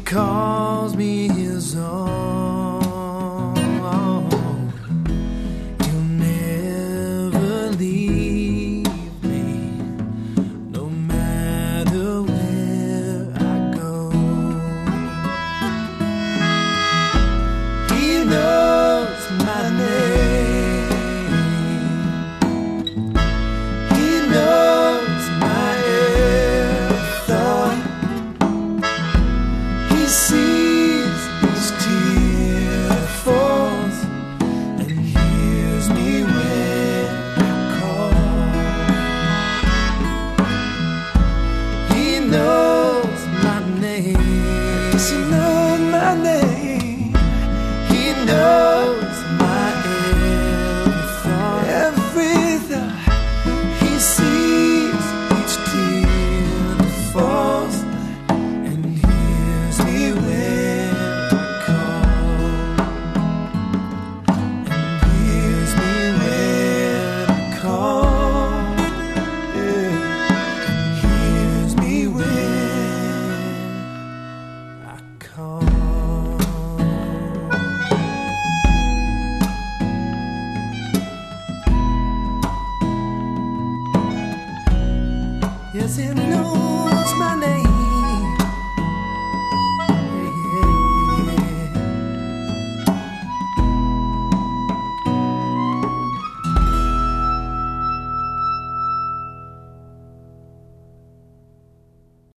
calls me his own. He'll never leave me, no matter where I go. He knows my name. He knows my every thought. He sees each tear that falls and hears me when I call. He knows my name. He knows my name. He knows my every thought. Every thought. He sees each tear that falls and hears me when I call. And hears me when I call. Yeah. And hears me when I call. Yes, it